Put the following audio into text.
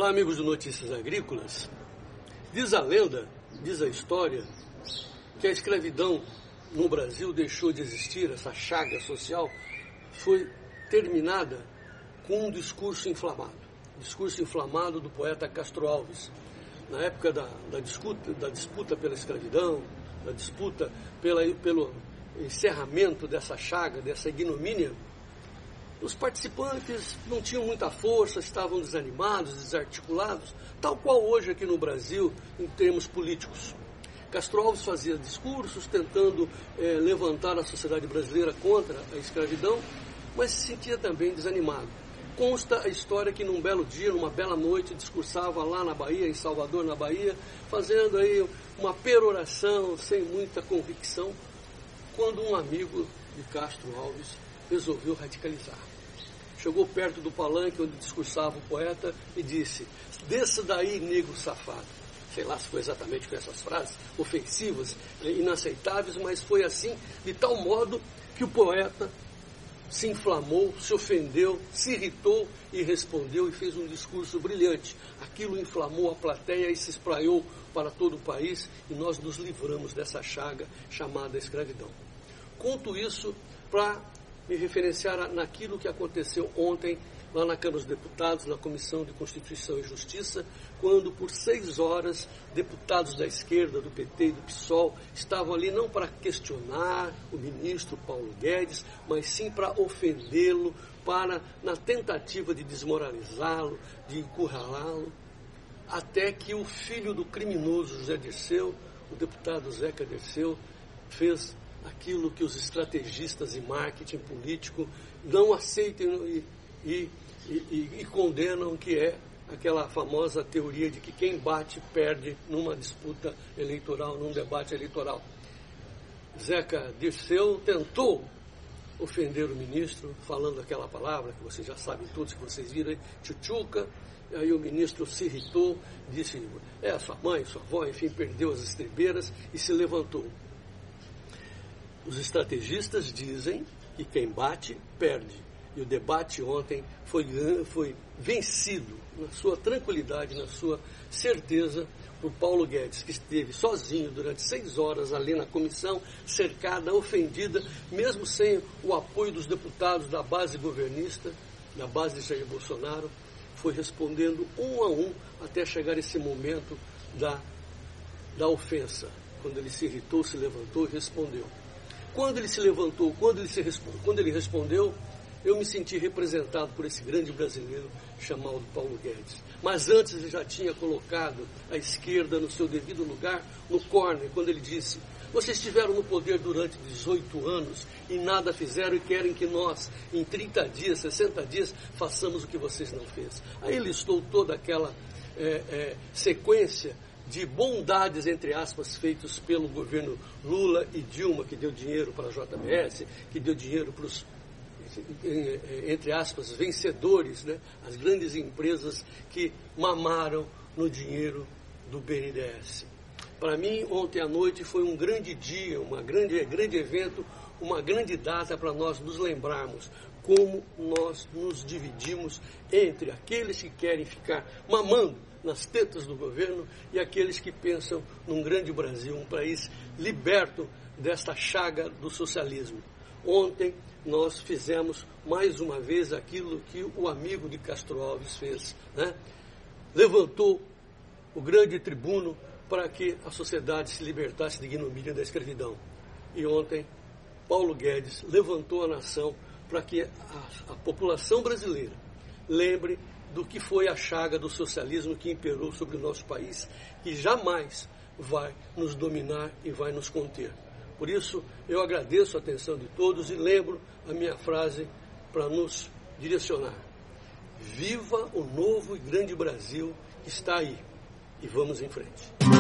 Olá, amigos do Notícias Agrícolas. Diz a lenda, diz a história, que a escravidão no Brasil deixou de existir, essa chaga social foi terminada com um discurso inflamado do poeta Castro Alves. Na época da disputa pela escravidão, da disputa pelo encerramento dessa chaga, dessa ignomínia, os participantes não tinham muita força, estavam desanimados, desarticulados, tal qual hoje aqui no Brasil, em termos políticos. Castro Alves fazia discursos tentando levantar a sociedade brasileira contra a escravidão, mas se sentia também desanimado. Consta a história que num belo dia, numa bela noite, discursava lá na Bahia, em Salvador, na Bahia, fazendo aí uma peroração sem muita convicção, quando um amigo de Castro Alves resolveu radicalizar. Chegou perto do palanque onde discursava o poeta e disse: "Desça daí, negro safado." Sei lá se foi exatamente com essas frases ofensivas, inaceitáveis, mas foi assim, de tal modo que o poeta se inflamou, se ofendeu, se irritou e respondeu e fez um discurso brilhante. Aquilo inflamou a plateia e se espraiou para todo o país e nós nos livramos dessa chaga chamada escravidão. Conto isso para me referenciar naquilo que aconteceu ontem lá na Câmara dos Deputados, na Comissão de Constituição e Justiça, quando por 6 horas deputados da esquerda, do PT e do PSOL estavam ali não para questionar o ministro Paulo Guedes, mas sim para ofendê-lo, na tentativa de desmoralizá-lo, de encurralá-lo, até que o filho do criminoso José Dirceu, o deputado Zeca Dirceu, fez aquilo que os estrategistas e marketing político não aceitam e condenam, que é aquela famosa teoria de que quem bate perde numa disputa eleitoral, num debate eleitoral. Zeca Dirceu tentou ofender o ministro, falando aquela palavra que vocês já sabem todos, que vocês viram, tchutchuca. Aí o ministro se irritou, disse: sua mãe, sua avó, enfim, perdeu as estribeiras e se levantou. Os estrategistas dizem que quem bate, perde. E o debate ontem foi vencido na sua tranquilidade, na sua certeza, por Paulo Guedes, que esteve sozinho durante 6 horas ali na comissão, cercada, ofendida, mesmo sem o apoio dos deputados da base governista, da base de Jair Bolsonaro, foi respondendo um a um até chegar esse momento da ofensa, quando ele se irritou, se levantou e respondeu. Quando ele se levantou, quando ele respondeu, eu me senti representado por esse grande brasileiro chamado Paulo Guedes. Mas antes ele já tinha colocado a esquerda no seu devido lugar, no corner, quando ele disse: "Vocês estiveram no poder durante 18 anos e nada fizeram e querem que nós, em 30 dias, 60 dias, façamos o que vocês não fez." Aí listou toda aquela sequência de bondades, entre aspas, feitos pelo governo Lula e Dilma, que deu dinheiro para a JBS, que deu dinheiro para os, entre aspas, vencedores, né? As grandes empresas que mamaram no dinheiro do BNDES. Para mim, ontem à noite foi um grande dia, grande evento, uma grande data para nós nos lembrarmos como nós nos dividimos entre aqueles que querem ficar mamando nas tetas do governo e aqueles que pensam num grande Brasil, um país liberto desta chaga do socialismo. Ontem nós fizemos mais uma vez aquilo que o amigo de Castro Alves fez, né? Levantou o grande tribuno para que a sociedade se libertasse da ignomínia da escravidão. E ontem Paulo Guedes levantou a nação para que a população brasileira lembre do que foi a chaga do socialismo que imperou sobre o nosso país, que jamais vai nos dominar e vai nos conter. Por isso, eu agradeço a atenção de todos e lembro a minha frase para nos direcionar: viva o novo e grande Brasil que está aí, e vamos em frente.